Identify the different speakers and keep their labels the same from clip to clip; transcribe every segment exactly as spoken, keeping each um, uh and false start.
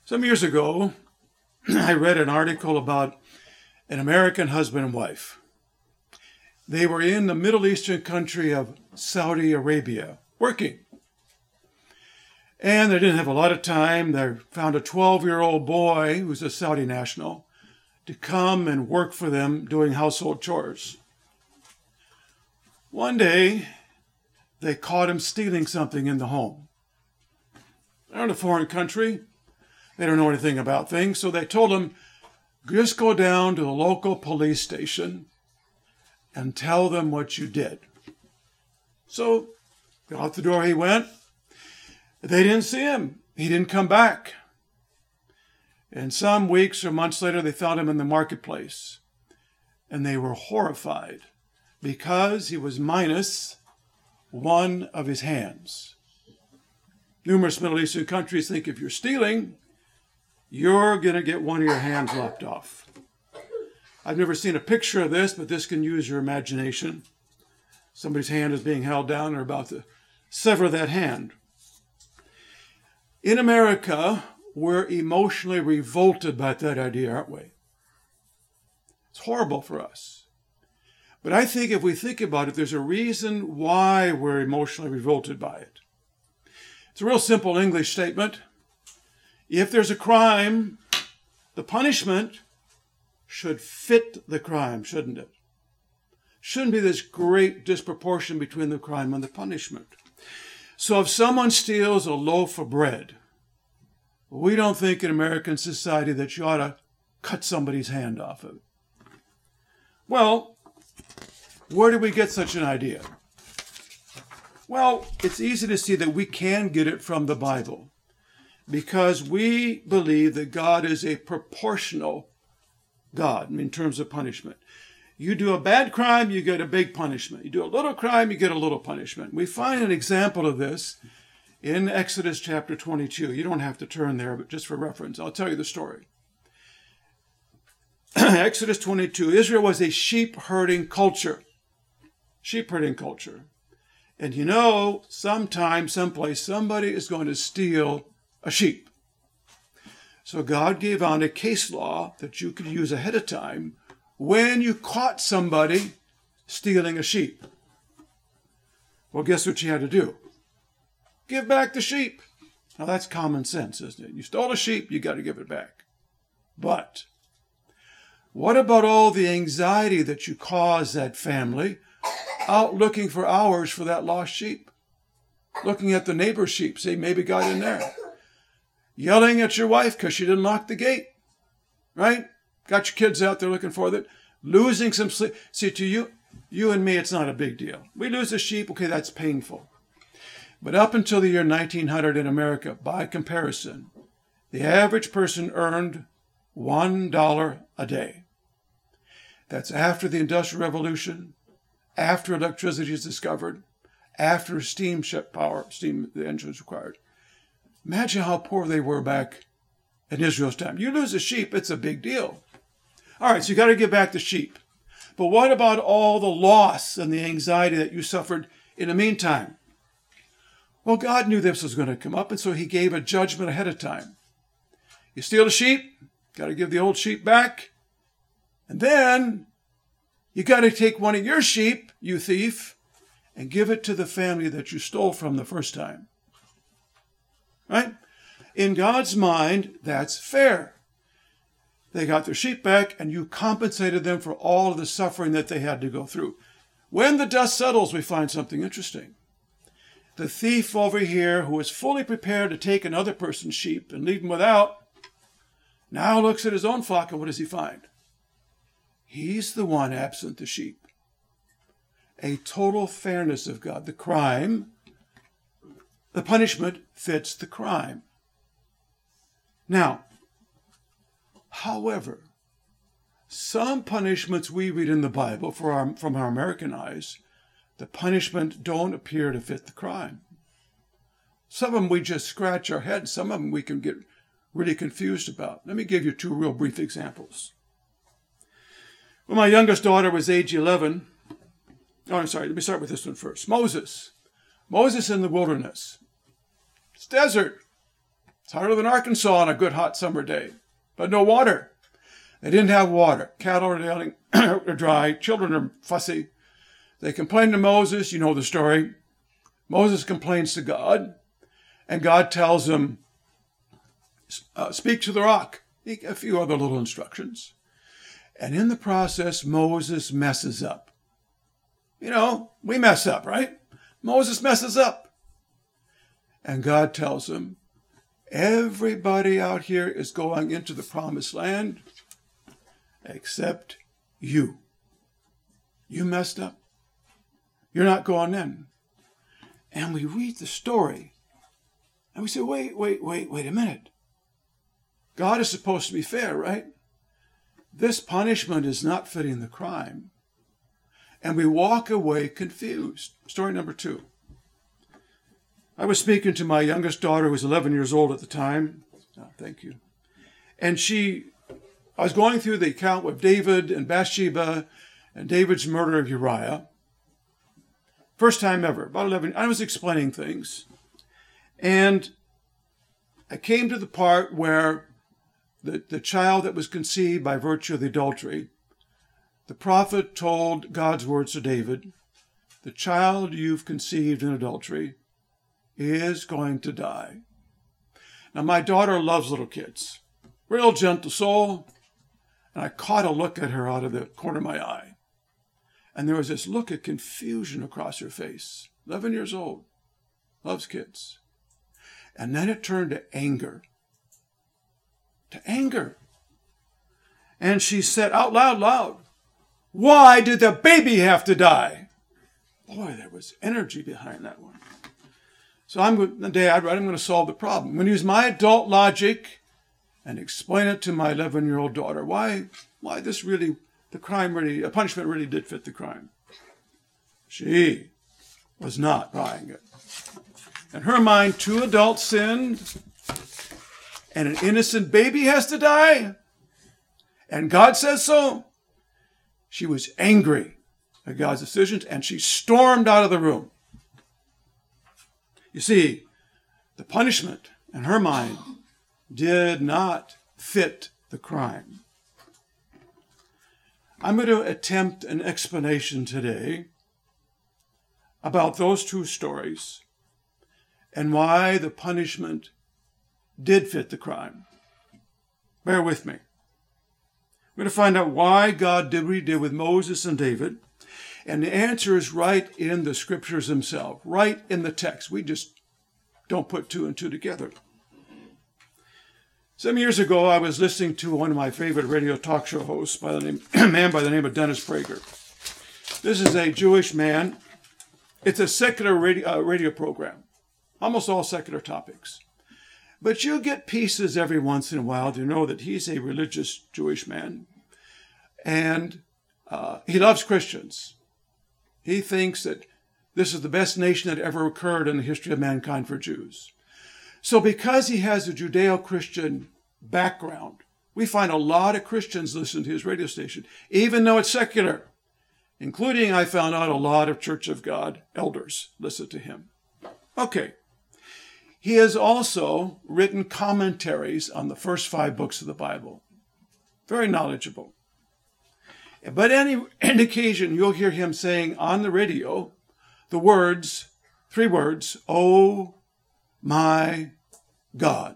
Speaker 1: Some years ago, I read an article about an American husband and wife. They were in the Middle Eastern country of Saudi Arabia working. And they didn't have a lot of time. They found a twelve-year-old boy who's a Saudi national to come and work for them doing household chores. One day, they caught him stealing something in the home. They're in a foreign country. They don't know anything about things, so they told him, just go down to the local police station and tell them what you did. So, out the door he went. They didn't see him. He didn't come back. And some weeks or months later, they found him in the marketplace. And they were horrified because he was minus one of his hands. Numerous Middle Eastern countries think if you're stealing, you're going to get one of your hands lopped off. I've never seen a picture of this, but this can use your imagination. Somebody's hand is being held down. They're about to sever that hand. In America, we're emotionally revolted by that idea, aren't we? It's horrible for us. But I think if we think about it, there's a reason why we're emotionally revolted by it. It's a real simple English statement. If there's a crime, the punishment should fit the crime, shouldn't it? Shouldn't be this great disproportion between the crime and the punishment. So if someone steals a loaf of bread, we don't think in American society that you ought to cut somebody's hand off of it. Well, where do we get such an idea? Well, it's easy to see that we can get it from the Bible because we believe that God is a proportional God in terms of punishment. You do a bad crime, you get a big punishment. You do a little crime, you get a little punishment. We find an example of this in Exodus chapter twenty-two. You don't have to turn there, but just for reference, I'll tell you the story. Exodus twenty-two, Israel was a sheep herding culture. Sheep herding culture. And you know, sometime, someplace, somebody is going to steal a sheep. So God gave out a case law that you could use ahead of time when you caught somebody stealing a sheep. Well, guess what you had to do? Give back the sheep. Now that's common sense, isn't it? You stole a sheep, you got to give it back. But what about all the anxiety that you caused that family out looking for hours for that lost sheep? Looking at the neighbor's sheep, see, maybe got in there. Yelling at your wife because she didn't lock the gate, right? Got your kids out there looking for it. Losing some sleep. See, to you, you and me, it's not a big deal. We lose a sheep, okay, that's painful. But up until the year nineteen hundred in America, by comparison, the average person earned one dollar a day. That's after the Industrial Revolution, after electricity is discovered, after steamship power, steam the engine was required. Imagine how poor they were back in Israel's time. You lose a sheep, it's a big deal. All right, so you got to give back the sheep. But what about all the loss and the anxiety that you suffered in the meantime? Well, God knew this was going to come up, and so he gave a judgment ahead of time. You steal a sheep, got to give the old sheep back. And then you got to take one of your sheep, you thief, and give it to the family that you stole from the first time. Right? In God's mind, that's fair. They got their sheep back, and you compensated them for all of the suffering that they had to go through. When the dust settles, we find something interesting. The thief over here, who was fully prepared to take another person's sheep and leave them without, now looks at his own flock, and what does he find? He's the one absent the sheep. A total fairness of God. The crime, the punishment fits the crime. Now, however, some punishments we read in the Bible for our, from our American eyes, the punishment don't appear to fit the crime. Some of them we just scratch our head. Some of them we can get really confused about. Let me give you two real brief examples. When my youngest daughter was age eleven, oh, I'm sorry, let me start with this one first. Moses. Moses in the wilderness. It's desert. It's It's hotter than Arkansas on a good hot summer day, but no water. They didn't have water. Cattle are dying, are dry. Children are fussy. They complain to Moses. You know the story. Moses complains to God, and God tells him, uh, speak to the rock. A few other little instructions. And in the process, Moses messes up. You know, we mess up, right? Moses messes up. And God tells him, everybody out here is going into the promised land except you. You messed up. You're not going in. And we read the story and we say, wait, wait, wait, wait a minute. God is supposed to be fair, right? This punishment is not fitting the crime. And we walk away confused. Story number two. I was speaking to my youngest daughter, who was eleven years old at the time. Oh, thank you. And she, I was going through the account with David and Bathsheba and David's murder of Uriah. First time ever, about eleven. I was explaining things. And I came to the part where the, the child that was conceived by virtue of the adultery, the prophet told God's words to David, the child you've conceived in adultery is going to die. Now, my daughter loves little kids, real gentle soul, and I caught a look at her out of the corner of my eye. And there was this look of confusion across her face. eleven years old, loves kids. And then it turned to anger. To anger. And she said out loud, loud, why did the baby have to die? Boy, there was energy behind that one. So I'm going, Dad, right, I'm going to solve the problem. I'm going to use my adult logic and explain it to my eleven-year-old daughter. Why, why this really, the crime really, a punishment really did fit the crime. She was not buying it. In her mind, two adults sinned, and an innocent baby has to die, and God says so. She was angry at God's decisions, and she stormed out of the room. You see, the punishment in her mind did not fit the crime. I'm going to attempt an explanation today about those two stories and why the punishment did fit the crime. Bear with me. We're going to find out why God did what he did with Moses and David. And the answer is right in the scriptures themselves, right in the text. We just don't put two and two together. Some years ago, I was listening to one of my favorite radio talk show hosts, by the name, a man by the name of Dennis Prager. This is a Jewish man. It's a secular radio, uh, radio program, almost all secular topics. But you get pieces every once in a while to know that he's a religious Jewish man. And uh, he loves Christians. He thinks that this is the best nation that ever occurred in the history of mankind for Jews. So because he has a Judeo-Christian background, we find a lot of Christians listen to his radio station, even though it's secular, including, I found out, a lot of Church of God elders listen to him. Okay. He has also written commentaries on the first five books of the Bible. Very knowledgeable. But any, any occasion, you'll hear him saying on the radio the words, three words, oh my God.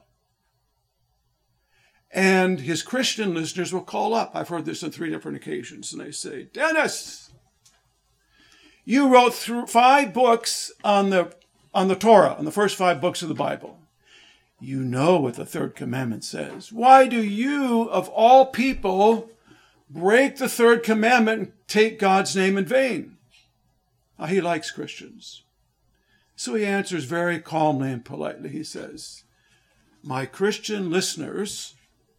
Speaker 1: And his Christian listeners will call up. I've heard this on three different occasions. And they say, Dennis, you wrote through five books on the on the Torah, on the first five books of the Bible. You know what the third commandment says. Why do you, of all people, break the third commandment and take God's name in vain? Now, he likes Christians. So he answers very calmly and politely. He says, my Christian listeners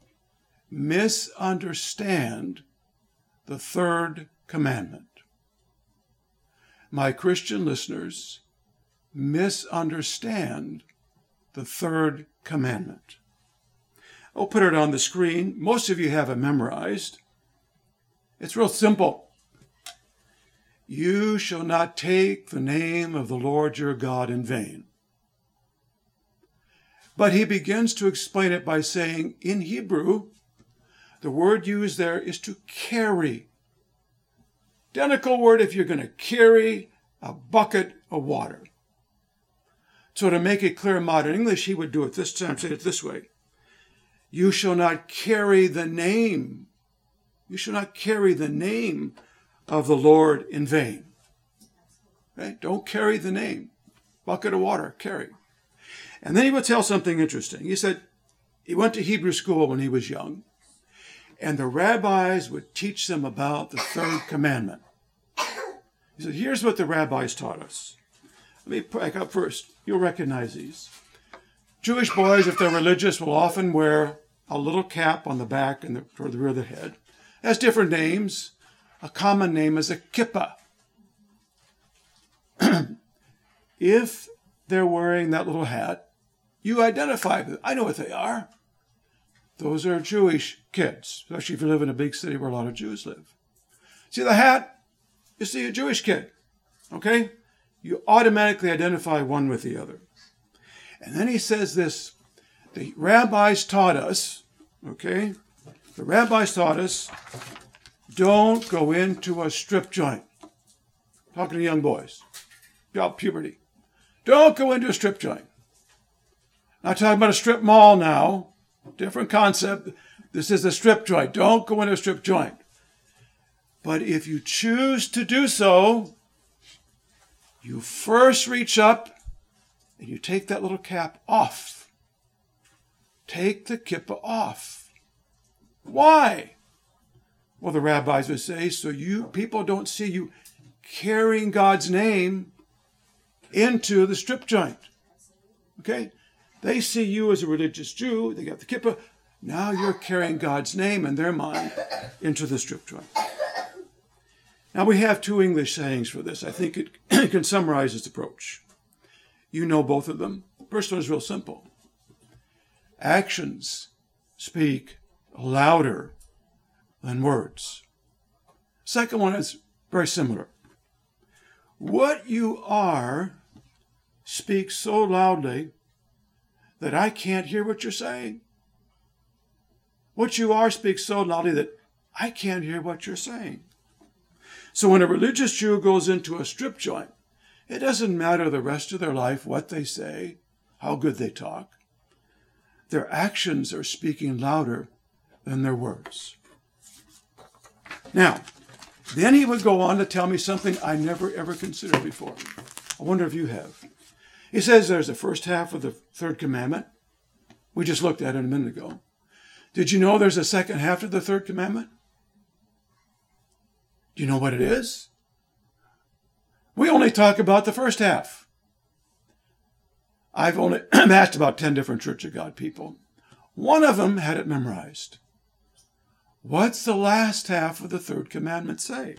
Speaker 1: misunderstand the third commandment. My Christian listeners misunderstand the third commandment. I'll put it on the screen. Most of you have it memorized. It's real simple. You shall not take the name of the Lord your God in vain. But he begins to explain it by saying, in Hebrew, the word used there is to carry. Identical word if you're going to carry a bucket of water. So to make it clear in modern English, he would do it this time, say it this way. You shall not carry the name. You shall not carry the name of the Lord in vain. Okay? Don't carry the name. Bucket of water, carry. And then he would tell something interesting. He said he went to Hebrew school when he was young, and the rabbis would teach them about the third commandment. He said, here's what the rabbis taught us. Let me back up first. You'll recognize these. Jewish boys, if they're religious, will often wear a little cap on the back and the, toward the rear of the head. It has different names. A common name is a kippah. If they're wearing that little hat, you identify with them. I know what they are. Those are Jewish kids, especially if you live in a big city where a lot of Jews live. See the hat? You see a Jewish kid, okay? You automatically identify one with the other. And then he says this, the rabbis taught us, okay? The rabbis taught us, don't go into a strip joint. Talking to young boys about puberty. Don't go into a strip joint. Not talking about a strip mall now. Different concept. This is a strip joint. Don't go into a strip joint. But if you choose to do so, you first reach up and you take that little cap off. Take the kippah off. Why? Well, the rabbis would say, so you people don't see you carrying God's name into the strip joint. Okay? They see you as a religious Jew. They got the kippah. Now you're carrying God's name in their mind into the strip joint. Now we have two English sayings for this. I think it can summarize this approach. You know both of them. First one is real simple. Actions speak louder than words. Second one is very similar. What you are speaks so loudly that I can't hear what you're saying. What you are speaks so loudly that I can't hear what you're saying. So when a religious Jew goes into a strip joint, it doesn't matter the rest of their life what they say, how good they talk. Their actions are speaking louder than their words. Now, then he would go on to tell me something I never ever considered before. I wonder if you have. He says there's the first half of the third commandment. We just looked at it a minute ago. Did you know there's a second half to the third commandment? Do you know what it is? We only talk about the first half. I've only asked about ten different Church of God people. One of them had it memorized. What's the last half of the third commandment say?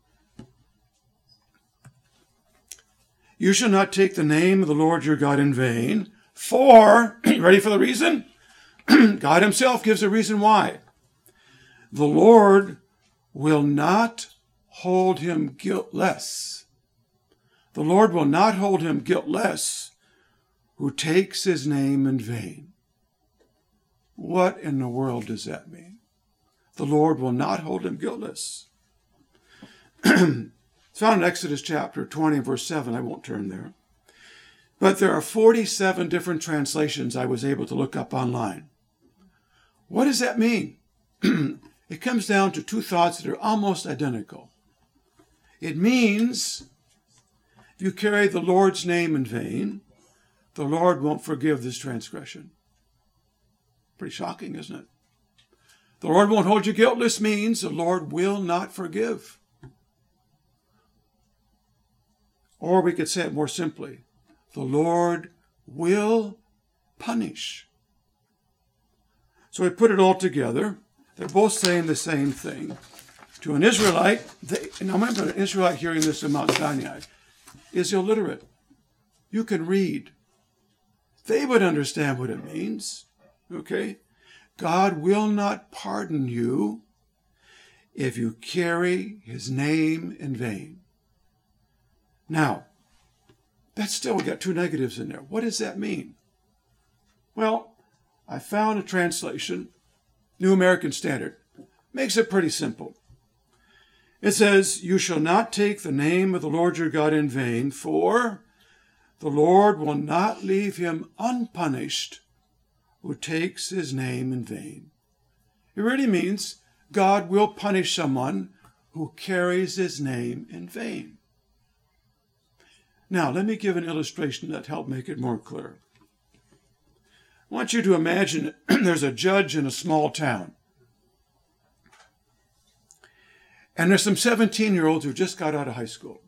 Speaker 1: You shall not take the name of the Lord your God in vain, for, ready for the reason? God himself gives a reason why. The Lord will not hold him guiltless. The Lord will not hold him guiltless who takes his name in vain. What in the world does that mean? The Lord will not hold him guiltless. It's found in Exodus chapter twenty, verse seven. I won't turn there. But there are forty-seven different translations I was able to look up online. What does that mean? It comes down to two thoughts that are almost identical. It means if you carry the Lord's name in vain, the Lord won't forgive this transgression. Pretty shocking, isn't it? The Lord won't hold you guiltless means the Lord will not forgive. Or we could say it more simply, the Lord will punish. So we put it all together. They're both saying the same thing. To an Israelite, they, now remember, an Israelite hearing this in Mount Sinai is illiterate. You can read. They would understand what it means. Okay? God will not pardon you if you carry his name in vain. Now, that's still, we got two negatives in there. What does that mean? Well, I found a translation, New American Standard. Makes it pretty simple. It says, "You shall not take the name of the Lord your God in vain, for the Lord will not leave him unpunished who takes his name in vain." It really means God will punish someone who carries his name in vain. Now, let me give an illustration that helped make it more clear. I want you to imagine there's a judge in a small town. And there's some seventeen-year-olds who just got out of high school.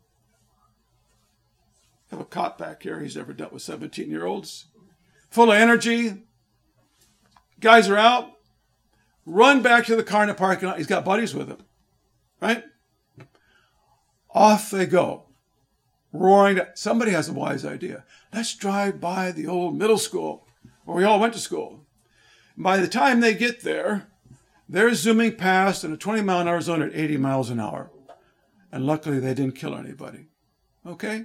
Speaker 1: I have a cop back here. He's never dealt with seventeen-year-olds. Full of energy. Guys are out. Run back to the car in the parking lot. He's got buddies with him. Right? Off they go. Roaring. To, somebody has a wise idea. Let's drive by the old middle school where we all went to school. And by the time they get there, they're zooming past in a twenty mile an hour zone at eighty miles an hour. And luckily they didn't kill anybody. Okay?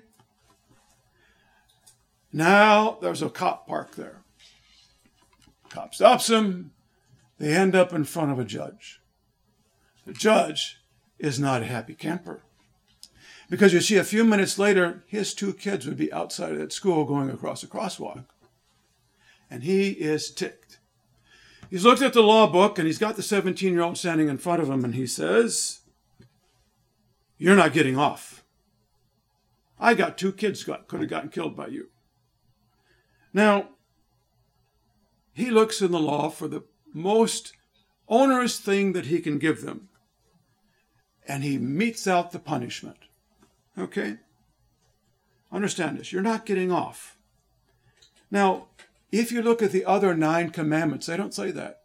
Speaker 1: Now there's a cop parked there. Cop stops him. They end up in front of a judge. The judge is not a happy camper. Because you see, a few minutes later, his two kids would be outside of that school going across a crosswalk. And he is ticked. He's looked at the law book, and he's got the seventeen-year-old standing in front of him, and he says, "You're not getting off. I got two kids got, could have gotten killed by you." Now, he looks in the law for the most onerous thing that he can give them, and he metes out the punishment. Okay? Understand this. You're not getting off. Now, if you look at the other nine commandments, they don't say that.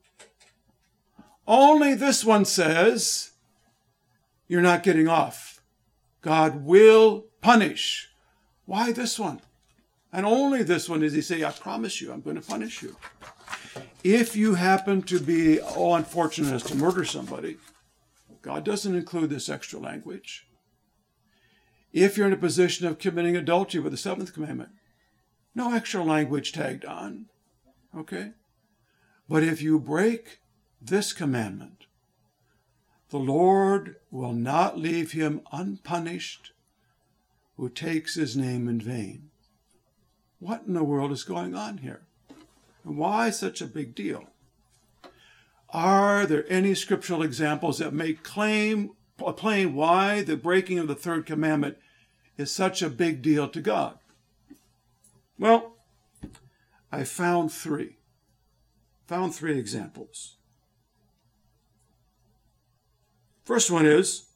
Speaker 1: Only this one says, you're not getting off. God will punish. Why this one? And only this one does he say, I promise you, I'm going to punish you. If you happen to be oh, unfortunate as to murder somebody, God doesn't include this extra language. If you're in a position of committing adultery with the seventh commandment, no extra language tagged on. Okay? But if you break this commandment, the Lord will not leave him unpunished who takes his name in vain. What in the world is going on here? And why such a big deal? Are there any scriptural examples that make claim, plain why the breaking of the third commandment is such a big deal to God? Well, I found three. Found three examples. First one is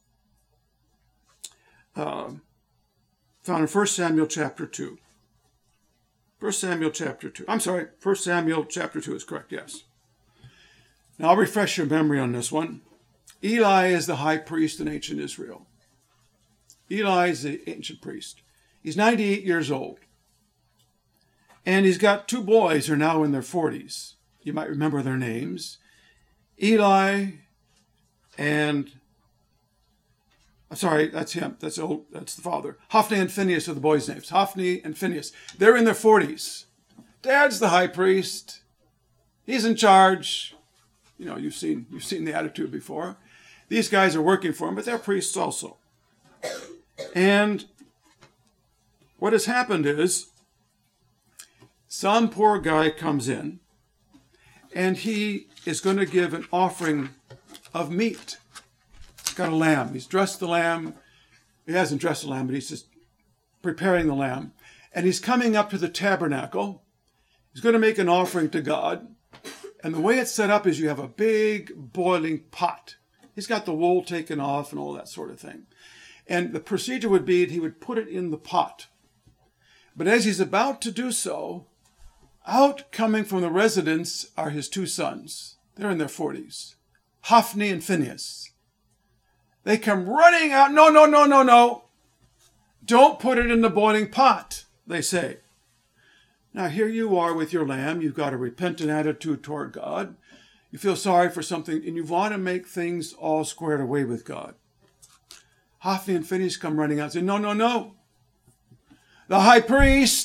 Speaker 1: uh, found in First Samuel chapter two. First Samuel chapter two. I'm sorry, First Samuel chapter two is correct, yes. Now I'll refresh your memory on this one. Eli is the high priest in ancient Israel. Eli is the ancient priest. He's ninety-eight years old. And he's got two boys who are now in their forties. You might remember their names. Eli and, I'm sorry, that's him. That's old. That's the father. Hophni and Phinehas are the boys' names. Hophni and Phinehas. They're in their forties. Dad's the high priest. He's in charge. You know, you've seen, you've seen the attitude before. These guys are working for him, but they're priests also. And what has happened is some poor guy comes in and he is going to give an offering of meat. He's got a lamb. He's dressed the lamb. He hasn't dressed the lamb, but he's just preparing the lamb. And he's coming up to the tabernacle. He's going to make an offering to God. And the way it's set up is you have a big boiling pot. He's got the wool taken off and all that sort of thing. And the procedure would be that he would put it in the pot. But as he's about to do so, out coming from the residence are his two sons. They're in their forties. Hophni and Phinehas. They come running out. No, no, no, no, no. Don't put it in the boiling pot, they say. Now here you are with your lamb. You've got a repentant attitude toward God. You feel sorry for something, and you want to make things all squared away with God. Hophni and Phinehas come running out and say, no, no, no. The high priest,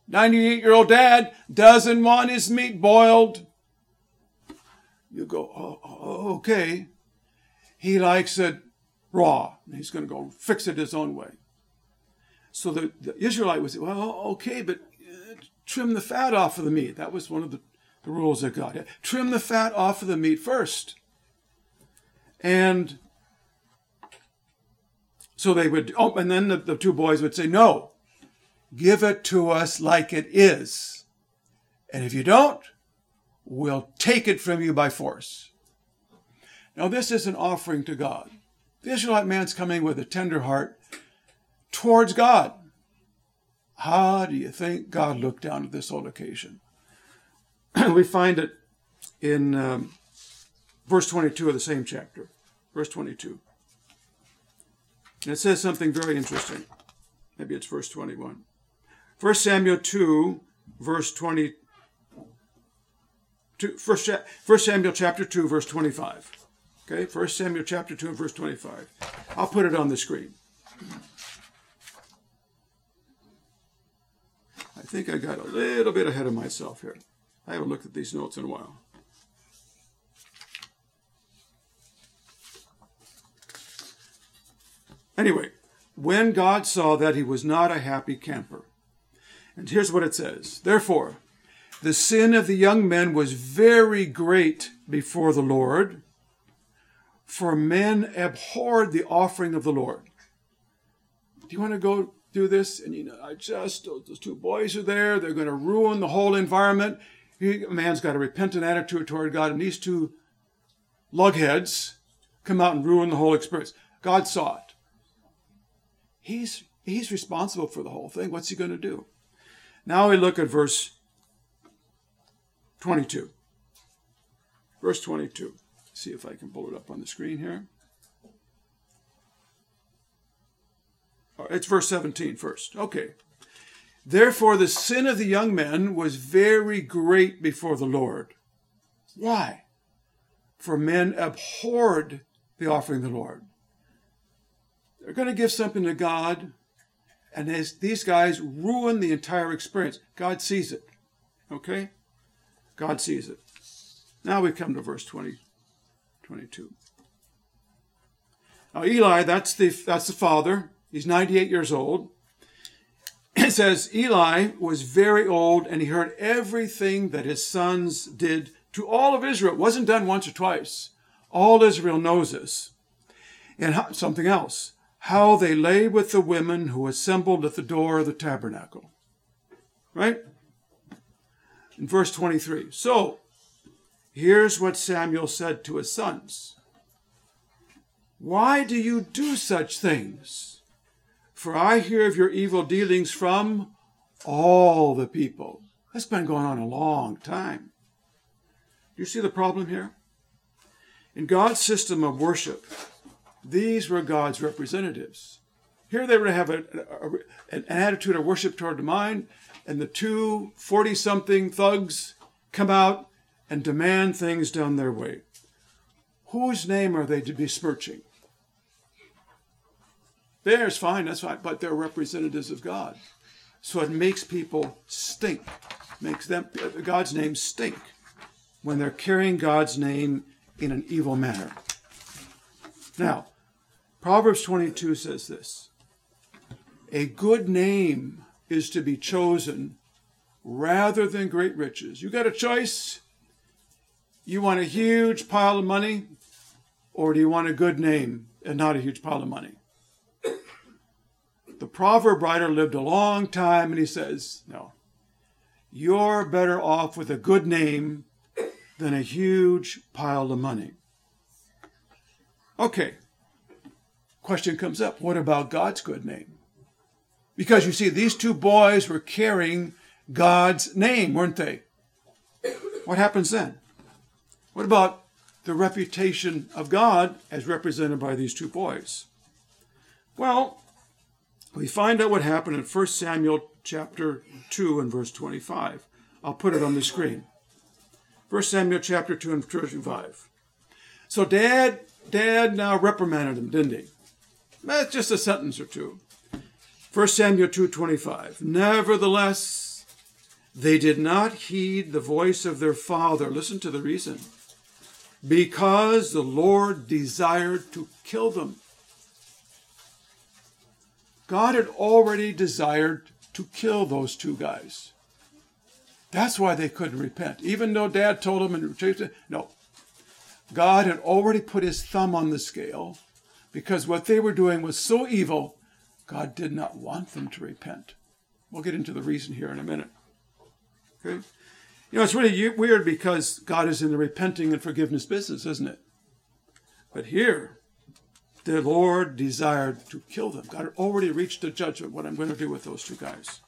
Speaker 1: ninety-eight-year-old dad doesn't want his meat boiled. You go, oh, oh, okay. He likes it raw. He's going to go fix it his own way. So the, the Israelite would say, well, okay, but uh, trim the fat off of the meat. That was one of the, the rules that God had. Trim the fat off of the meat first. And so they would, oh, and then the, the two boys would say, no, give it to us like it is. And if you don't, we'll take it from you by force. Now, this is an offering to God. The Israelite man's coming with a tender heart towards God. How do you think God looked down at this whole occasion? We find it in um, verse twenty-two of the same chapter. Verse twenty-two. And it says something very interesting. Maybe it's verse twenty-one. First Samuel two, verse twenty. First, First Samuel chapter two, verse twenty-five. Okay, First Samuel chapter two, verse twenty-five. I'll put it on the screen. I think I got a little bit ahead of myself here. I haven't looked at these notes in a while. Anyway, when God saw that he was not a happy camper, and here's what it says. Therefore, the sin of the young men was very great before the Lord, for men abhorred the offering of the Lord. Do you want to go do this? And you know, I just, those two boys are there. They're going to ruin the whole environment. He, a man's got a repentant attitude toward God, and these two lugheads come out and ruin the whole experience. God saw it. He's, he's responsible for the whole thing. What's he going to do? Now we look at verse twenty-two. Verse twenty-two. See if I can pull it up on the screen here. Oh, it's verse seventeen first. Okay. Therefore the sin of the young men was very great before the Lord. Why? For men abhorred the offering of the Lord. They're going to give something to God, and as these guys ruin the entire experience. God sees it. Okay? God sees it. Now we come to verse twenty, twenty-two. Now Eli, that's the, that's the father. He's ninety-eight years old. It says, Eli was very old, and he heard everything that his sons did to all of Israel. It wasn't done once or twice. All Israel knows this. And how, something else. How they lay with the women who assembled at the door of the tabernacle. Right? In verse twenty-three. So, here's what Samuel said to his sons. Why do you do such things? For I hear of your evil dealings from all the people. That's been going on a long time. Do you see the problem here? In God's system of worship, these were God's representatives. Here they would have a, a, a, an attitude of worship toward the mind, and the two forty-something thugs come out and demand things done their way. Whose name are they to be besmirching? Theirs, fine, that's fine, but they're representatives of God. So it makes people stink, makes them God's name stink when they're carrying God's name in an evil manner. Now, Proverbs twenty-two says this, a good name is to be chosen rather than great riches. You got a choice? You want a huge pile of money, or do you want a good name and not a huge pile of money? The proverb writer lived a long time, and he says, no, you're better off with a good name than a huge pile of money. Okay, question comes up, what about God's good name? Because you see, these two boys were carrying God's name, weren't they? What happens then? What about the reputation of God as represented by these two boys? Well, we find out what happened in First Samuel chapter two and verse twenty-five. I'll put it on the screen. First Samuel chapter two and twenty-five. So Dad, Dad now reprimanded him, didn't he? That's just a sentence or two. First Samuel two twenty-five. Nevertheless, They did not heed the voice of their father. Listen to the reason. Because the Lord desired to kill them. God had already desired to kill those two guys. That's why they couldn't repent. Even though Dad told them and no. God had already put his thumb on the scale because what they were doing was so evil, God did not want them to repent. We'll get into the reason here in a minute. Okay? You know, it's really weird because God is in the repenting and forgiveness business, isn't it? But here, the Lord desired to kill them. God had already reached a judgment, what I'm going to do with those two guys.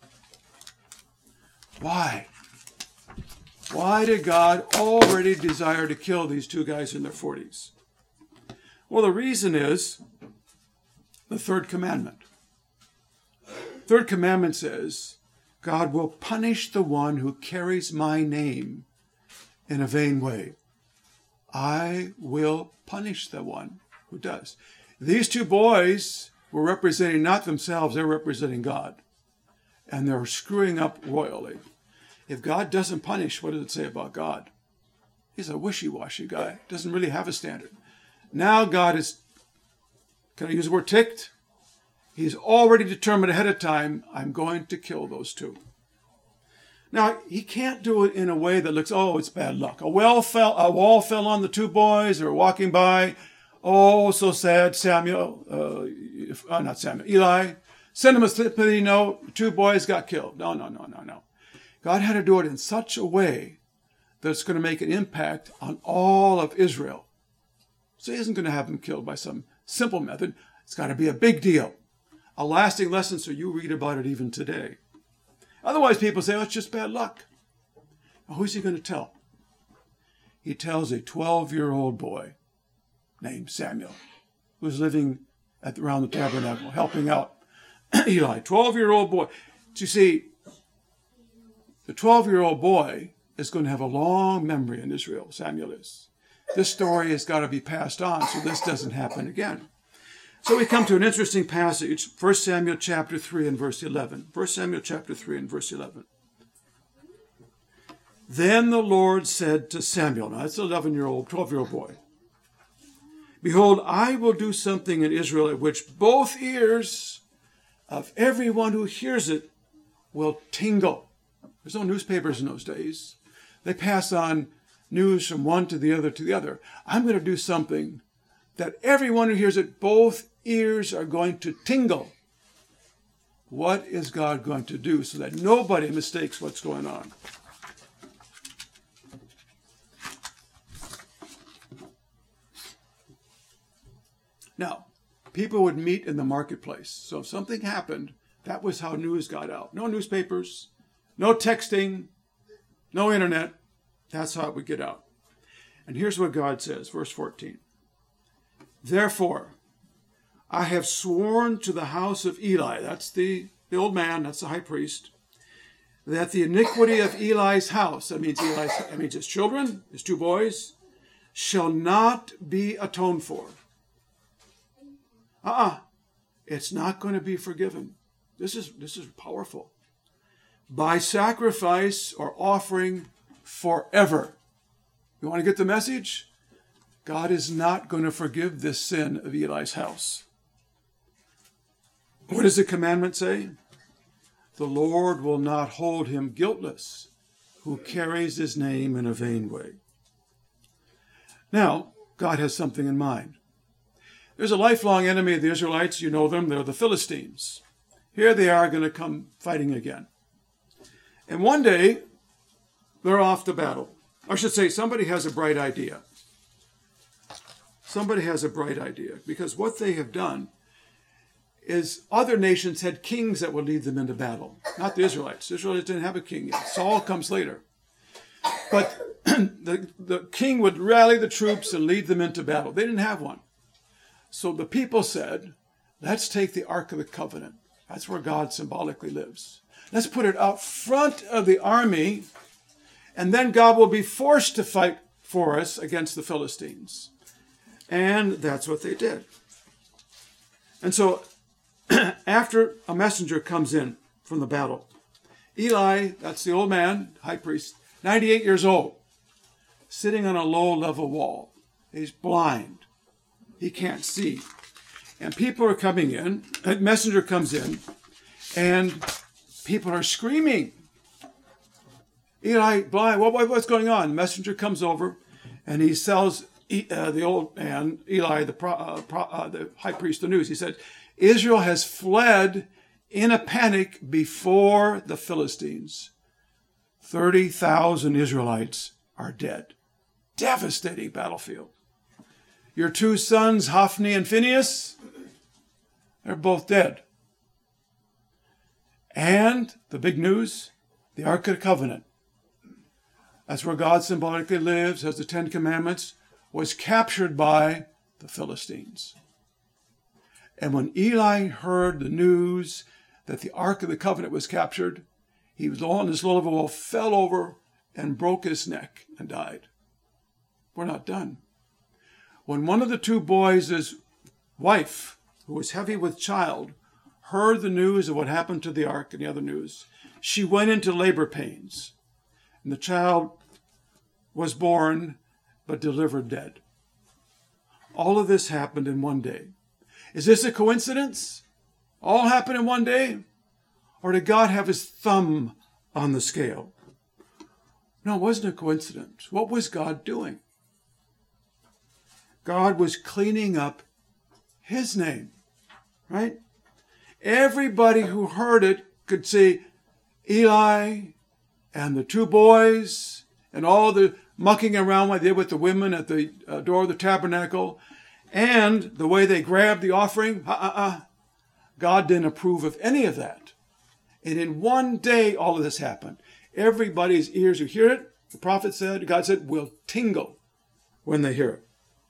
Speaker 1: Why? Why did God already desire to kill these two guys in their forties? Well, the reason is the third commandment. Third commandment says, God will punish the one who carries my name in a vain way. I will punish the one who does. These two boys were representing not themselves, they're representing God. And they're screwing up royally. If God doesn't punish, what does it say about God? He's a wishy-washy guy. Doesn't really have a standard. Now God is, can I use the word ticked? He's already determined ahead of time, I'm going to kill those two. Now, he can't do it in a way that looks, oh, it's bad luck. A, well fell, a wall fell on the two boys. They were walking by. Oh, so sad. Samuel, uh, if, uh, not Samuel, Eli, send him a sympathy note. Two boys got killed. No, no, no, no, no. God had to do it in such a way that it's going to make an impact on all of Israel. So he isn't going to have them killed by some simple method. It's got to be a big deal. A lasting lesson so you read about it even today. Otherwise, people say, oh, it's just bad luck. Well, who's he going to tell? He tells a twelve-year-old boy named Samuel, who's living at around the tabernacle, helping out Eli. twelve-year-old boy. You see, the twelve-year-old boy is going to have a long memory in Israel, Samuel is. This story has got to be passed on so this doesn't happen again. So we come to an interesting passage, First Samuel chapter three and verse eleven. First Samuel chapter three and verse eleven. Then the Lord said to Samuel, now that's an eleven-year-old, twelve-year-old boy, behold, I will do something in Israel at which both ears of everyone who hears it will tingle. There's no newspapers in those days. They pass on news from one to the other to the other. I'm going to do something that everyone who hears it, both ears are going to tingle. What is God going to do so that nobody mistakes what's going on? Now, people would meet in the marketplace. So if something happened, that was how news got out. No newspapers, no texting, no internet. That's how it would get out. And here's what God says, verse fourteen. Therefore, I have sworn to the house of Eli, that's the, the old man, that's the high priest, that the iniquity of Eli's house, that means Eli's, that means his children, his two boys, shall not be atoned for. Uh-uh. It's not going to be forgiven. This is, this is powerful. By sacrifice or offering forever. You want to get the message? God is not going to forgive this sin of Eli's house. What does the commandment say? The Lord will not hold him guiltless who carries his name in a vain way. Now, God has something in mind. There's a lifelong enemy of the Israelites. You know them. They're the Philistines. Here they are going to come fighting again. And one day, they're off to battle. I should say, somebody has a bright idea. Somebody has a bright idea. Because what they have done is other nations had kings that would lead them into battle. Not the Israelites. The Israelites didn't have a king yet. Saul comes later. But the, the king would rally the troops and lead them into battle. They didn't have one. So the people said, let's take the Ark of the Covenant. That's where God symbolically lives. Let's put it out front of the army, and then God will be forced to fight for us against the Philistines. And that's what they did. And so after a messenger comes in from the battle, Eli, that's the old man, high priest, ninety-eight years old, sitting on a low-level wall. He's blind. He can't see. And people are coming in. A messenger comes in, and people are screaming. Eli, blind, what, what, what's going on? The messenger comes over, and he tells uh, the old man, Eli, the, pro, uh, pro, uh, the high priest, the news. He said, Israel has fled in a panic before the Philistines. thirty thousand Israelites are dead. Devastating battlefield. Your two sons, Hophni and Phinehas, they're both dead. And the big news, the Ark of the Covenant. That's where God symbolically lives, has the Ten Commandments, was captured by the Philistines. And when Eli heard the news that the Ark of the Covenant was captured, he was on his low level wall, fell over and broke his neck and died. We're not done. When one of the two boys' wife, who was heavy with child, heard the news of what happened to the ark and the other news, she went into labor pains. And the child was born, but delivered dead. All of this happened in one day. Is this a coincidence? All happened in one day? Or did God have his thumb on the scale? No, it wasn't a coincidence. What was God doing? God was cleaning up his name, right? Everybody who heard it could see Eli and the two boys and all the mucking around like they did with the women at the uh, door of the tabernacle and the way they grabbed the offering. Uh-uh-uh. God didn't approve of any of that. And in one day, all of this happened. Everybody's ears who hear it, the prophet said, God said, will tingle when they hear it.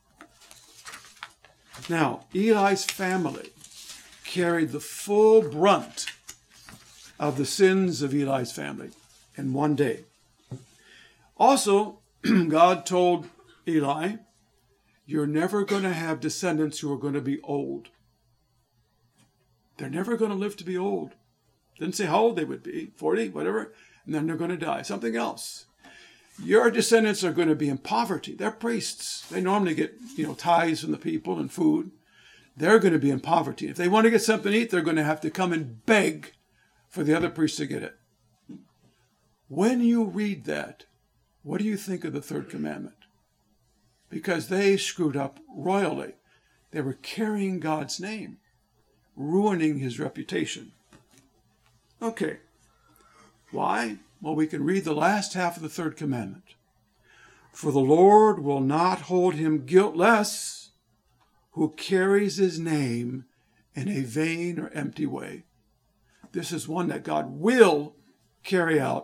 Speaker 1: Now, Eli's family carried the full brunt of the sins of Eli's family in one day. Also, God told Eli, you're never going to have descendants who are going to be old. They're never going to live to be old. Didn't say how old they would be, forty, whatever, and then they're going to die. Something else. Your descendants are going to be in poverty. They're priests. They normally get, you know, tithes from the people and food. They're going to be in poverty. If they want to get something to eat, they're going to have to come and beg for the other priests to get it. When you read that, what do you think of the third commandment? Because they screwed up royally. They were carrying God's name, ruining his reputation. Okay. Why? Well, we can read the last half of the third commandment. For the Lord will not hold him guiltless who carries his name in a vain or empty way. This is one that God will carry out.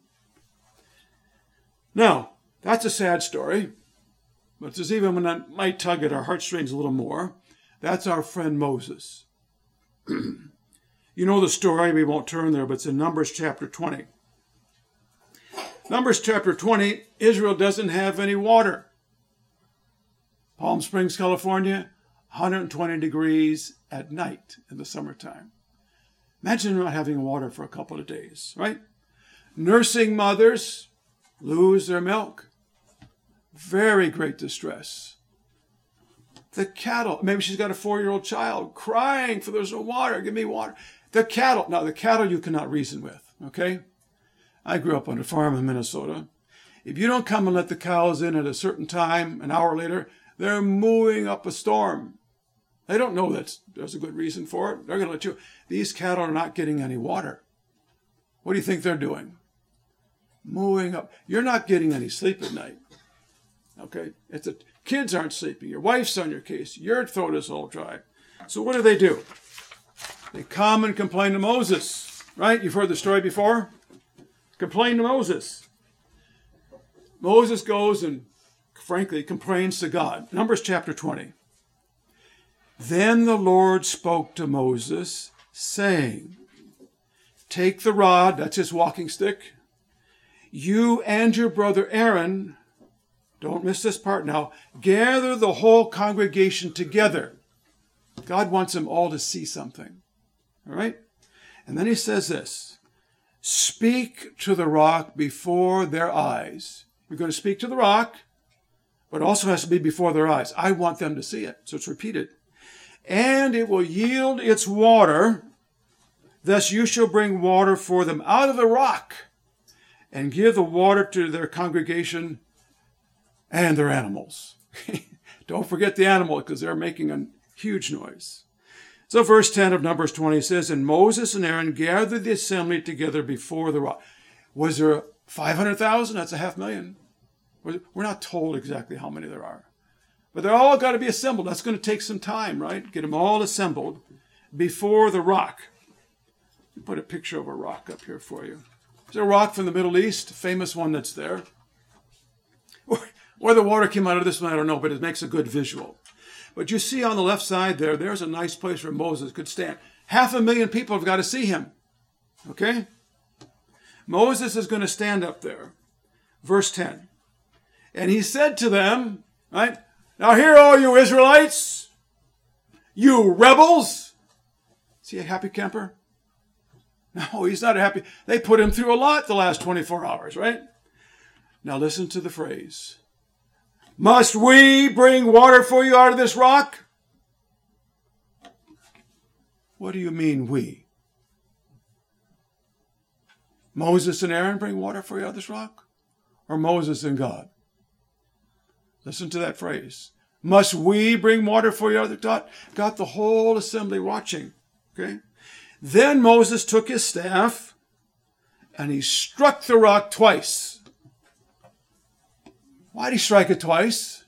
Speaker 1: Now, that's a sad story, but there's even one that might tug at our heartstrings a little more. That's our friend Moses. You know the story, we won't turn there, but it's in Numbers chapter twenty. Numbers chapter twenty, Israel doesn't have any water. Palm Springs, California, one hundred twenty degrees at night in the summertime. Imagine not having water for a couple of days, right? Nursing mothers lose their milk. Very great distress. The cattle, maybe she's got a four-year-old child crying for there's no water, give me water. The cattle, now the cattle you cannot reason with, okay? I grew up on a farm in Minnesota. If you don't come and let the cows in at a certain time, an hour later, they're mooing up a storm. They don't know that there's a good reason for it. They're going to let you. These cattle are not getting any water. What do you think they're doing? Mooing up. You're not getting any sleep at night. Okay? It's a, kids aren't sleeping. Your wife's on your case. Your throat is all dry. So what do they do? They come and complain to Moses. Right? You've heard the story before? Complain to Moses. Moses goes and, frankly, complains to God. Numbers chapter twenty. Then the Lord spoke to Moses, saying, take the rod, that's his walking stick, you and your brother Aaron, don't miss this part now, gather the whole congregation together. God wants them all to see something. All right? And then he says this, speak to the rock before their eyes. You're going to speak to the rock, but it also has to be before their eyes. I want them to see it. So it's repeated. And it will yield its water. Thus you shall bring water for them out of the rock and give the water to their congregation and their animals. Don't forget the animal because they're making a huge noise. So verse ten of Numbers twenty says, and Moses and Aaron gathered the assembly together before the rock. Was there five hundred thousand? That's a half million. We're not told exactly how many there are. But they're all got to be assembled. That's going to take some time, right? Get them all assembled before the rock. Put a picture of a rock up here for you. There's a rock from the Middle East, a famous one that's there. Where the water came out of this one, I don't know, but it makes a good visual. But you see on the left side there, there's a nice place where Moses could stand. Half a million people have got to see him. Okay? Moses is going to stand up there. Verse ten. And he said to them, right? Now hear all you Israelites, you rebels. Is he a happy camper? No, he's not a happy. They put him through a lot the last twenty-four hours, right? Now listen to the phrase. Must we bring water for you out of this rock? What do you mean we? Moses and Aaron bring water for you out of this rock? Or Moses and God? Listen to that phrase. Must we bring water for you out of the rock? Got the whole assembly watching. Okay. Then Moses took his staff and he struck the rock twice. Why did he strike it twice?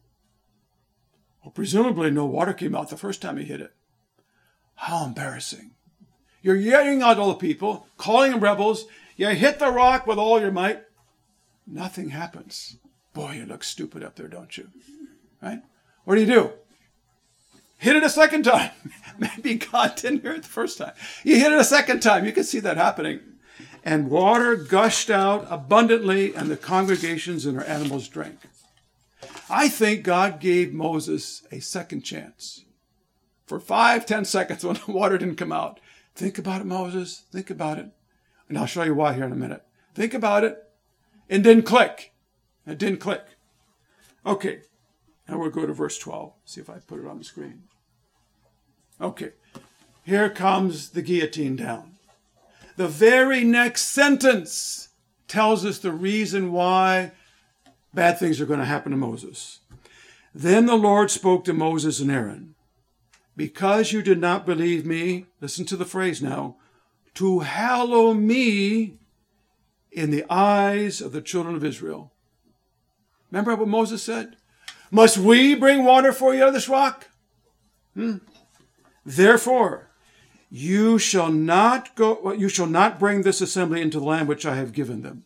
Speaker 1: Well, presumably no water came out the first time he hit it. How embarrassing. You're yelling at all the people, calling them rebels. You hit the rock with all your might. Nothing happens. Boy, you look stupid up there, don't you? Right? What do you do? Hit it a second time. Maybe God didn't hear it the first time. You hit it a second time. You can see that happening. And water gushed out abundantly, and the congregations and their animals drank. I think God gave Moses a second chance. For five, ten seconds when the water didn't come out. Think about it, Moses. Think about it. And I'll show you why here in a minute. Think about it. It didn't click. It didn't click. Okay. Now we'll go to verse twelve. See if I put it on the screen. Okay. Here comes the guillotine down. The very next sentence tells us the reason why bad things are going to happen to Moses. Then the Lord spoke to Moses and Aaron. Because you did not believe me, listen to the phrase now, to hallow me in the eyes of the children of Israel. Remember what Moses said? Must we bring water for you out of this rock? Hmm. Therefore, you shall not go, you shall not bring this assembly into the land which I have given them.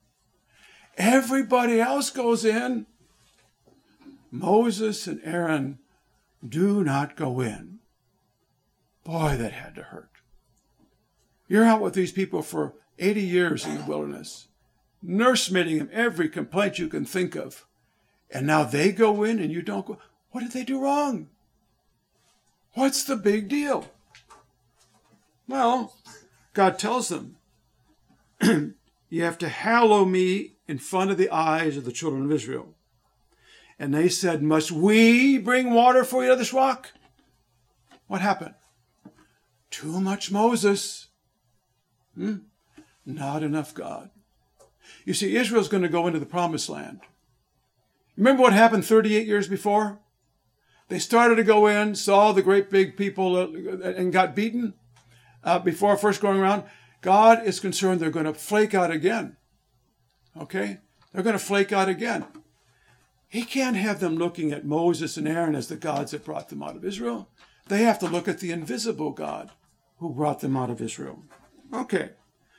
Speaker 1: Everybody else goes in. Moses and Aaron do not go in. Boy, that had to hurt. You're out with these people for eighty years in the wilderness, nursemaiding them every complaint you can think of. And now they go in and you don't go. What did they do wrong? What's the big deal? Well, God tells them, you have to hallow me in front of the eyes of the children of Israel. And they said, must we bring water for you out of this rock? What happened? Too much Moses. Hmm? Not enough God. You see, Israel's going to go into the promised land. Remember what happened thirty-eight years before? They started to go in, saw the great big people, uh, and got beaten uh, before first going around. God is concerned they're going to flake out again. Okay? They're going to flake out again. He can't have them looking at Moses and Aaron as the gods that brought them out of Israel. They have to look at the invisible God who brought them out of Israel. Okay.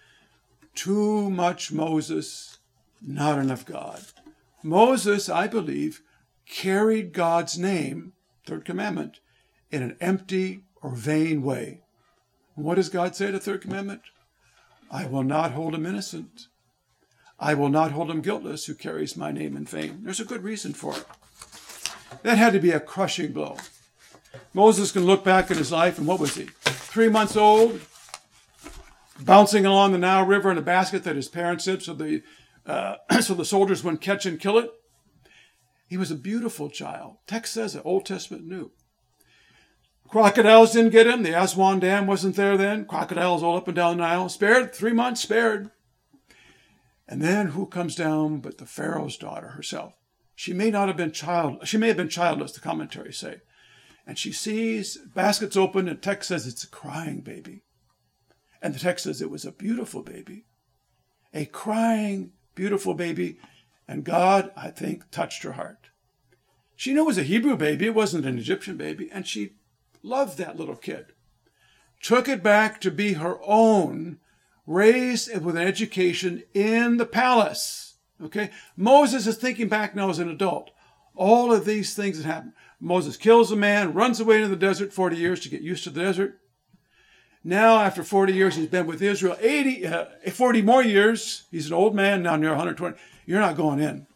Speaker 1: Too much Moses, not enough God. Moses, I believe, carried God's name, third commandment, in an empty or vain way. And what does God say to the third commandment? I will not hold him innocent. I will not hold him guiltless who carries my name in vain. There's a good reason for it. That had to be a crushing blow. Moses can look back in his life, and what was he? Three months old? bouncing along the Nile River in a basket that his parents did so the, uh, so the soldiers wouldn't catch and kill it. He was a beautiful child. Text says it, Old Testament, New. Crocodiles didn't get him. The Aswan Dam wasn't there then. Crocodiles all up and down the Nile. Spared, three months, spared. And then who comes down but the Pharaoh's daughter herself? She may not have been child. She may have been childless, the commentaries say. And she sees baskets open, and text says it's a crying baby. And the text says it was a beautiful baby. A crying, beautiful baby. And God, I think, touched her heart. She knew it was a Hebrew baby. It wasn't an Egyptian baby. And she loved that little kid. Took it back to be her own, raised with an education in the palace. Okay? Moses is thinking back now as an adult. All of these things that happen. Moses kills a man, runs away into the desert forty years to get used to the desert. Now, after forty years, he's been with Israel. eighty, uh, forty more years. He's an old man, now near one hundred twenty. You're not going in.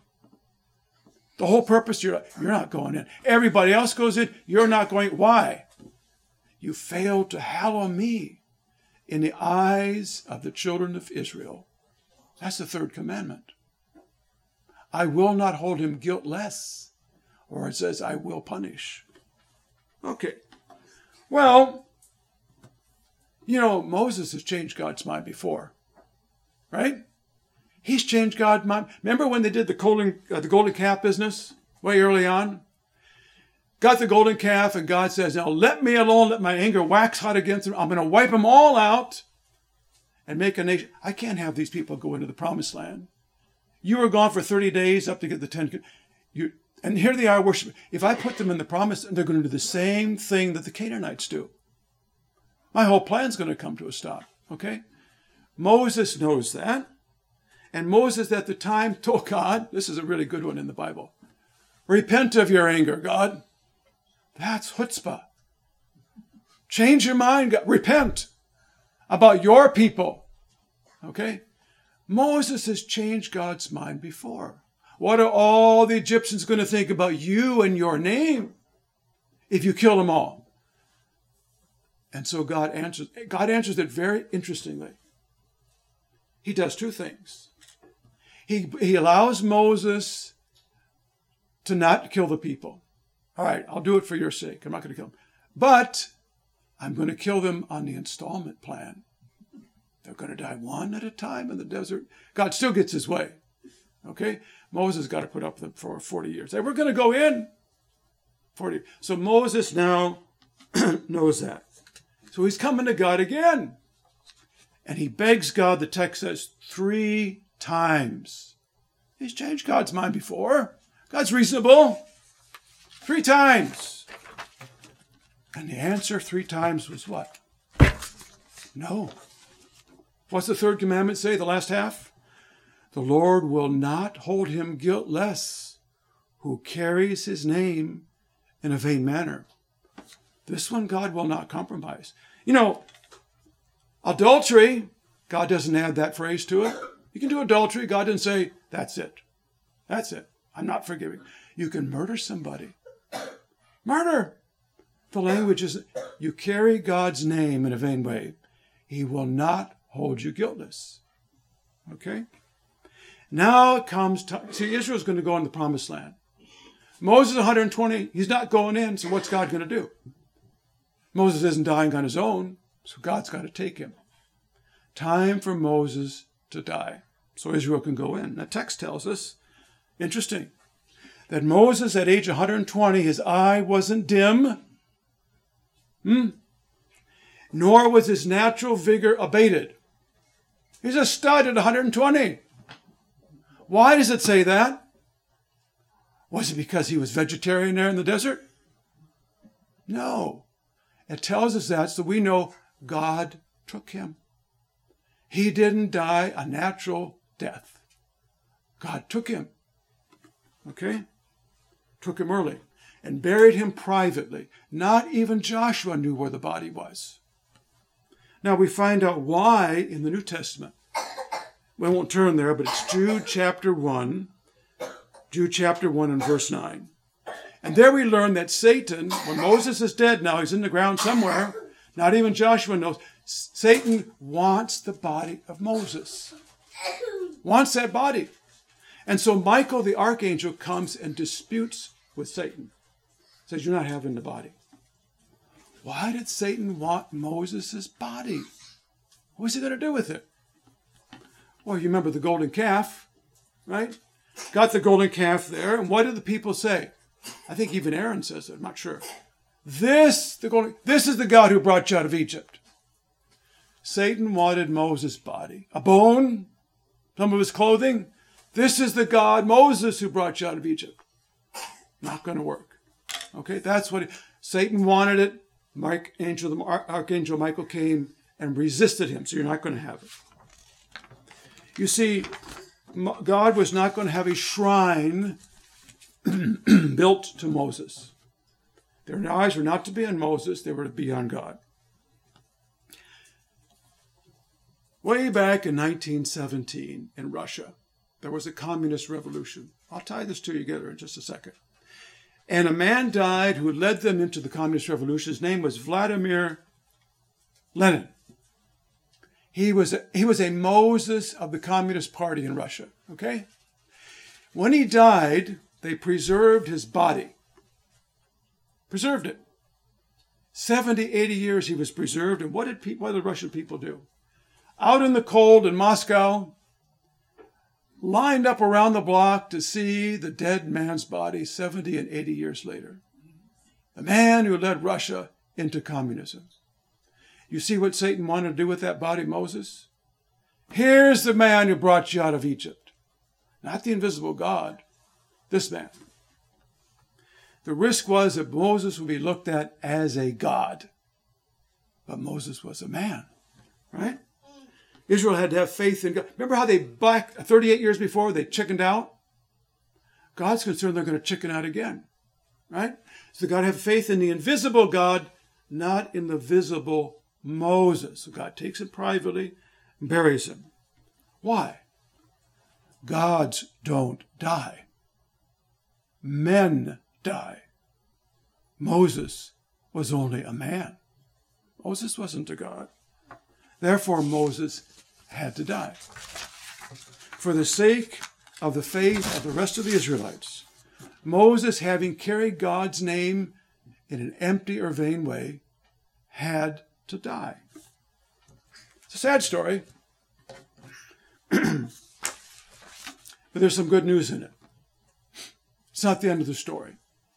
Speaker 1: The whole purpose, you're, you're not going in. Everybody else goes in. You're not going. Why? You failed to hallow me in the eyes of the children of Israel. That's the third commandment. I will not hold him guiltless. Or it says, I will punish. Okay. Well, you know, Moses has changed God's mind before. Right? He's changed God's mind. Remember when they did the golden, uh, the golden calf business way early on? Got the golden calf, and God says, now let me alone, let my anger wax hot against them. I'm going to wipe them all out and make a nation. I can't have these people go into the promised land. You were gone for thirty days up to get the ten. You, and here they are worshiping. If I put them in the promise, they're going to do the same thing that the Canaanites do. My whole plan's going to come to a stop. Okay? Moses knows that. And Moses at the time told God, this is a really good one in the Bible, repent of your anger, God. That's chutzpah. Change your mind, God. Repent about your people. Okay? Moses has changed God's mind before. What are all the Egyptians going to think about you and your name if you kill them all? And so God answers, God answers it very interestingly. He does two things. He, he allows Moses to not kill the people. All right, I'll do it for your sake. I'm not going to kill them. But I'm going to kill them on the installment plan. They're going to die one at a time in the desert. God still gets his way. Okay? Moses got to put up with them for forty years. They were going to go in. forty. So Moses now knows that. So he's coming to God again. And he begs God, the text says, three times. He's changed God's mind before. God's reasonable. Three times. And the answer three times was what? No. What's the third commandment say, the last half? The Lord will not hold him guiltless who carries his name in a vain manner. This one God will not compromise. You know, adultery, God doesn't add that phrase to it. You can do adultery. God didn't say, that's it. That's it. I'm not forgiving. You can murder somebody. Murder. The language is, you carry God's name in a vain way. He will not hold you guiltless. Okay? Now it comes time. See, Israel's going to go in the promised land. Moses, one hundred twenty, he's not going in, so what's God going to do? Moses isn't dying on his own, so God's got to take him. Time for Moses to die, so Israel can go in. That text tells us, interesting, that Moses at age one hundred twenty, his eye wasn't dim, hmm, nor was his natural vigor abated. He's a stud at one hundred twenty. Why does it say that? Was it because he was vegetarian there in the desert? No. It tells us that so we know God took him. He didn't die a natural death. God took him. Okay? Took him early and buried him privately. Not even Joshua knew where the body was. Now we find out why in the New Testament. We won't turn there, but it's Jude chapter one. Jude chapter one and verse nine. And there we learn that Satan, when Moses is dead now, he's in the ground somewhere, not even Joshua knows, Satan wants the body of Moses. Wants that body. And so Michael the archangel comes and disputes with Satan. Says, you're not having the body. Why did Satan want Moses' body? What was he going to do with it? Well, you remember the golden calf, right? Got the golden calf there. And what did the people say? I think even Aaron says it. I'm not sure. This, the golden, this is the God who brought you out of Egypt. Satan wanted Moses' body. A bone, some of his clothing. This is the God, Moses, who brought you out of Egypt. Not going to work. Okay, that's what it, Satan wanted it. Mike, angel, the Archangel Michael came and resisted him, so you're not going to have it. You see, God was not going to have a shrine built to Moses. Their eyes were not to be on Moses, they were to be on God. Way back in nineteen seventeen in Russia, there was a communist revolution. I'll tie this two together in just a second. And a man died who led them into the communist revolution. His name was Vladimir Lenin. He was a, he was a Moses of the Communist Party in Russia, okay? When he died, they preserved his body. Preserved it. seventy, eighty years he was preserved. And what did, people, what did the Russian people do? Out in the cold in Moscow, lined up around the block to see the dead man's body seventy and eighty years later. The man who led Russia into communism. You see what Satan wanted to do with that body, Moses? Here's the man who brought you out of Egypt. Not the invisible God, this man. The risk was that Moses would be looked at as a god. But Moses was a man, right? Israel had to have faith in God. Remember how they, back thirty-eight years before, they chickened out? God's concerned they're going to chicken out again, right? So God have faith in the invisible God, not in the visible Moses. So God takes him privately and buries him. Why? Gods don't die. Men die. Moses was only a man. Moses wasn't a god. Therefore, Moses had to die. For the sake of the faith of the rest of the Israelites, Moses, having carried God's name in an empty or vain way, had to die. It's a sad story, but there's some good news in it. It's not the end of the story.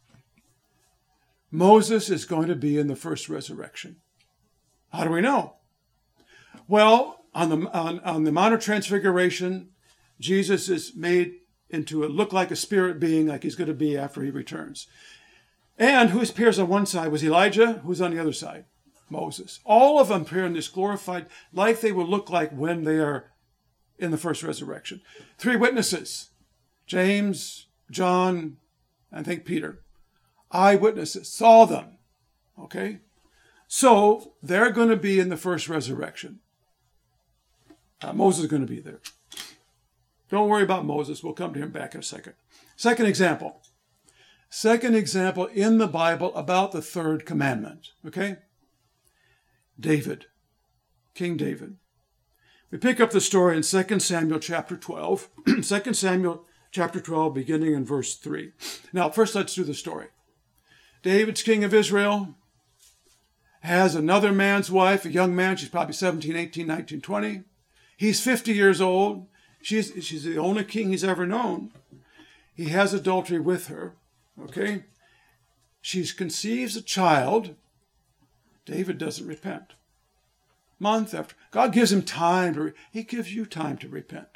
Speaker 1: Moses is going to be in the first resurrection. How do we know? Well, on the on, on the Mount of Transfiguration, Jesus is made into a look like a spirit being, like he's going to be after he returns. And who appears on one side was Elijah. Who's on the other side? Moses. All of them appear in this glorified, like they will look like when they are in the first resurrection. Three witnesses: James, John, and I think Peter. Eyewitnesses, saw them. Okay? So they're going to be in the first resurrection. Uh, Moses is going to be there. Don't worry about Moses. We'll come to him back in a second. Second example. Second example in the Bible about the third commandment. Okay? David. King David. We pick up the story in Second Samuel chapter twelve. Second Samuel chapter twelve, beginning in verse three. Now, first let's do the story. David's king of Israel has another man's wife, a young man. She's probably seventeen, eighteen, nineteen, twenty. He's fifty years old. She's, she's the only king he's ever known. He has adultery with her. Okay? She conceives a child. David doesn't repent. Month after. God gives him time to, re- he gives you time to repent.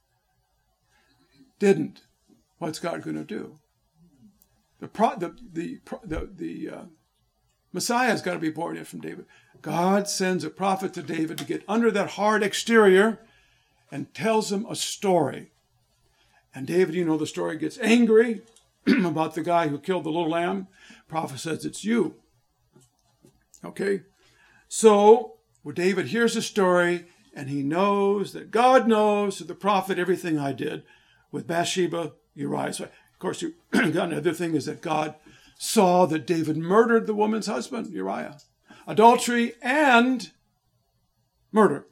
Speaker 1: Didn't. What's God going to do? The pro, the the the, the uh, Messiah's got to be born in from David. God sends a prophet to David to get under that hard exterior and tells him a story. And David, you know the story, gets angry about the guy who killed the little lamb. Prophet says, it's you. Okay? So, well, David hears the story, and he knows that God knows through the prophet everything I did with Bathsheba, Uriah. So, of course, you got another thing is that God saw that David murdered the woman's husband, Uriah. Adultery and murder.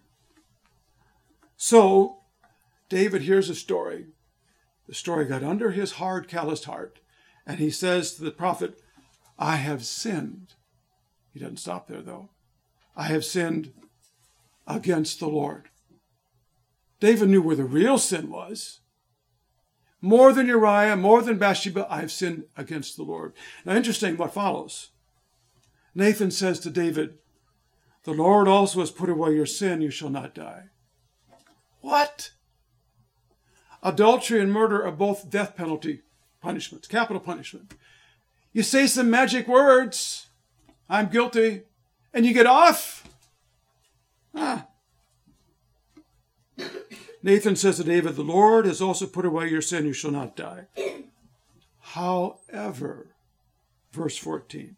Speaker 1: So David hears a story. The story got under his hard, calloused heart. And he says to the prophet, I have sinned. He doesn't stop there, though. I have sinned against the Lord. David knew where the real sin was. More than Uriah, more than Bathsheba, I have sinned against the Lord. Now, interesting what follows. Nathan says to David, the Lord also has put away your sin, you shall not die. What? Adultery and murder are both death penalty punishments, capital punishment. You say some magic words, I'm guilty, and you get off? Ah. Nathan says to David, the Lord has also put away your sin, you shall not die. However, verse fourteen,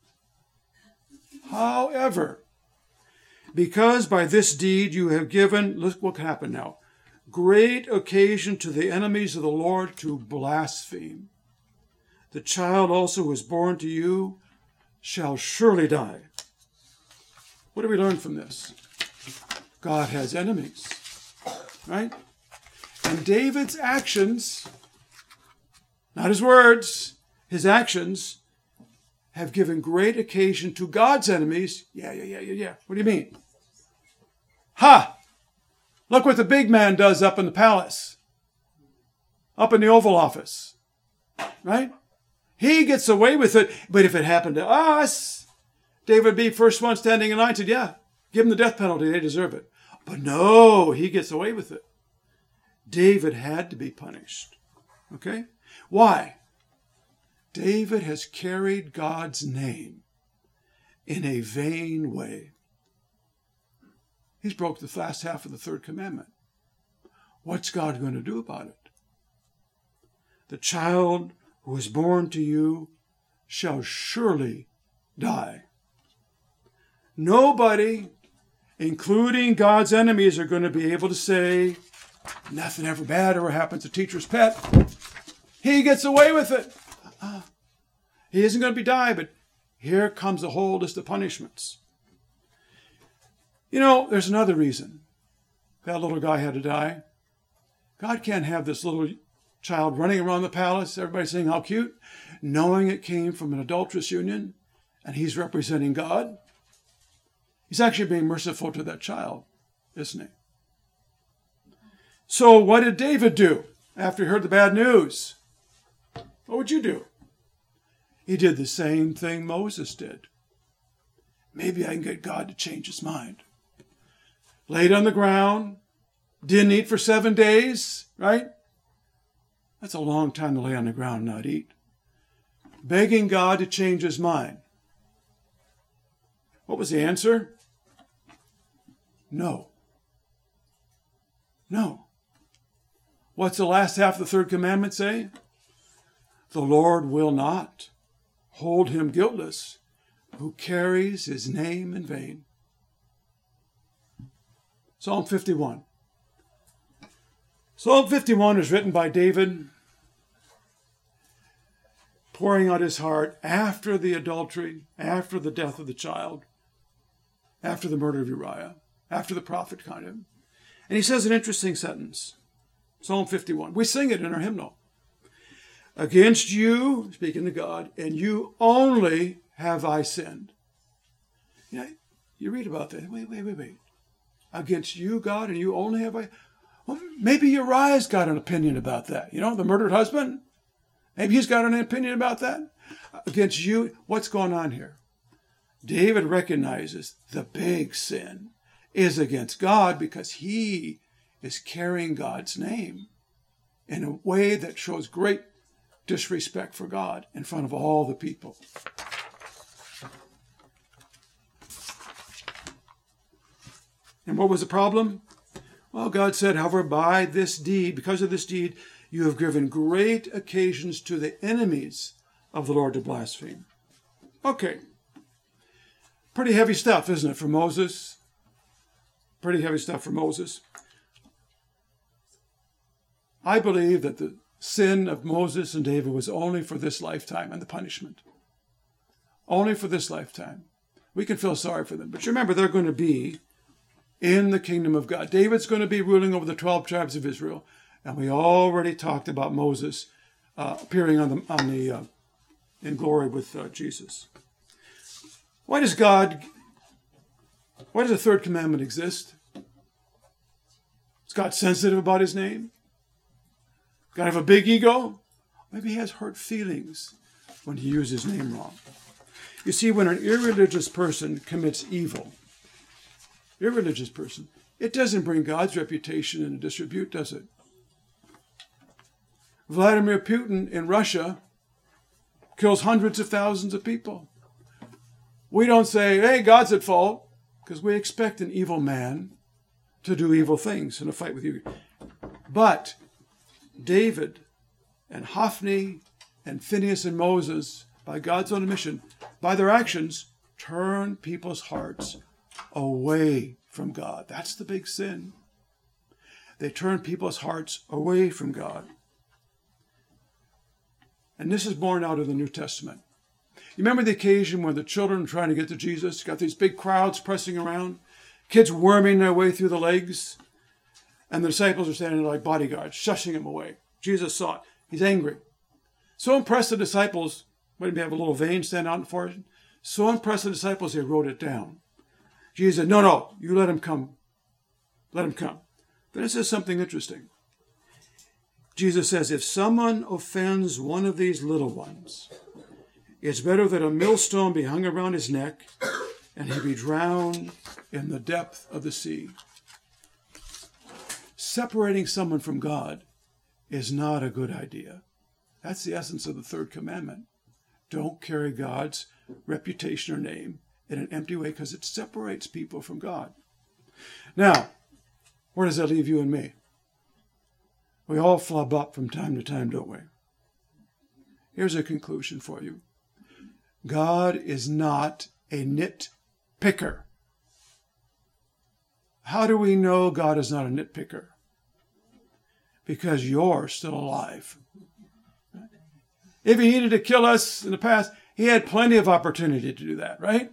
Speaker 1: however, because by this deed you have given, look what happened now, great occasion to the enemies of the Lord to blaspheme. The child also who is born to you shall surely die. What do we learn from this? God has enemies, right? And David's actions, not his words, his actions, have given great occasion to God's enemies. Yeah, yeah, yeah, yeah, yeah. What do you mean? Ha! Look what the big man does up in the palace, up in the Oval Office, right? He gets away with it, but if it happened to us, David would be first one standing in line and said, yeah, give them the death penalty, they deserve it. But no, he gets away with it. David had to be punished, okay? Why? David has carried God's name in a vain way. He's broke the last half of the third commandment. What's God going to do about it? The child who is born to you shall surely die. Nobody, including God's enemies, are going to be able to say, nothing ever bad ever happens to teacher's pet. He gets away with it. Uh, he isn't going to be die, but here comes a whole list of punishments. You know, there's another reason that little guy had to die. God can't have this little child running around the palace, everybody saying how cute, knowing it came from an adulterous union, and he's representing God. He's actually being merciful to that child, isn't he? So what did David do after he heard the bad news? What would you do? He did the same thing Moses did. Maybe I can get God to change his mind. Laid on the ground, didn't eat for seven days, right? That's a long time to lay on the ground and not eat. Begging God to change his mind. What was the answer? No. No. What's the last half of the third commandment say? The Lord will not hold him guiltless who carries his name in vain. Psalm fifty-one. Psalm fifty-one is written by David, pouring out his heart after the adultery, after the death of the child, after the murder of Uriah, after the prophet caught him. And he says an interesting sentence. Psalm fifty-one. We sing it in our hymnal. Against you, speaking to God, and you only have I sinned. You know, you read about that. Wait, wait, wait, wait. Against you, God, and you only have I... Well, maybe Uriah's got an opinion about that. You know, the murdered husband. Maybe he's got an opinion about that. Against you, what's going on here? David recognizes the big sin is against God because he is carrying God's name in a way that shows great disrespect for God in front of all the people. And what was the problem? Well, God said, however, by this deed, because of this deed, you have given great occasions to the enemies of the Lord to blaspheme. Okay. Pretty heavy stuff, isn't it, for Moses? Pretty heavy stuff for Moses. I believe that the sin of Moses and David was only for this lifetime and the punishment. Only for this lifetime. We can feel sorry for them. But remember, they're going to be in the kingdom of God. David's going to be ruling over the twelve tribes of Israel. And we already talked about Moses uh, appearing on the, on the uh, in glory with uh, Jesus. Why does God, why does the third commandment exist? Is God sensitive about his name? God have a big ego? Maybe he has hurt feelings when he uses his name wrong. You see, when an irreligious person commits evil, irreligious person, it doesn't bring God's reputation into disrepute, does it? Vladimir Putin in Russia kills hundreds of thousands of people. We don't say, hey, God's at fault, because we expect an evil man to do evil things in a fight with you. But David and Hophni and Phinehas and Moses, by God's own admission, by their actions, turn people's hearts away from God. That's the big sin. They turn people's hearts away from God. And this is born out of the New Testament. You remember the occasion when the children were trying to get to Jesus? Got these big crowds pressing around, kids worming their way through the legs, and the disciples are standing there like bodyguards, shushing them away. Jesus saw it. He's angry. So impressed the disciples, maybe have a little vein stand out in the forehead. So impressed the disciples, they wrote it down. Jesus said, no, no, you let him come. Let him come. Then it says something interesting. Jesus says, if someone offends one of these little ones, it's better that a millstone be hung around his neck and he be drowned in the depth of the sea. Separating someone from God is not a good idea. That's the essence of the third commandment. Don't carry God's reputation or name in an empty way because it separates people from God. Now, where does that leave you and me? We all flub up from time to time, don't we? Here's a conclusion for you. God is not a nitpicker. How do we know God is not a nitpicker? Because you're still alive. If he needed to kill us in the past, he had plenty of opportunity to do that, right?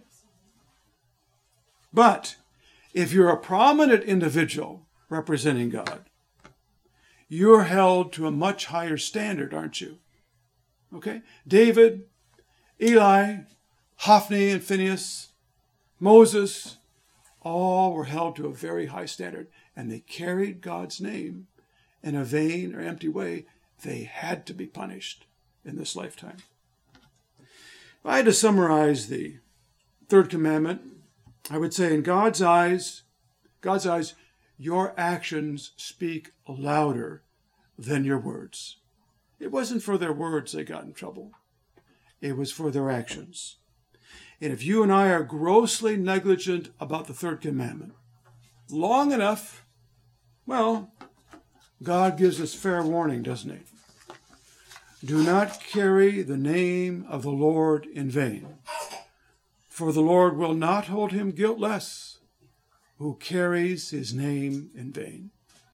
Speaker 1: But if you're a prominent individual representing God, you're held to a much higher standard, aren't you? Okay? David, Eli, Hophni and Phinehas, Moses, all were held to a very high standard, and they carried God's name in a vain or empty way. They had to be punished in this lifetime. If I had to summarize the third commandment, I would say in God's eyes, God's eyes, your actions speak louder than your words. It wasn't for their words they got in trouble. It was for their actions. And if you and I are grossly negligent about the third commandment, long enough, well, God gives us fair warning, doesn't he? Do not carry the name of the Lord in vain, for the Lord will not hold him guiltless who carries his name in vain.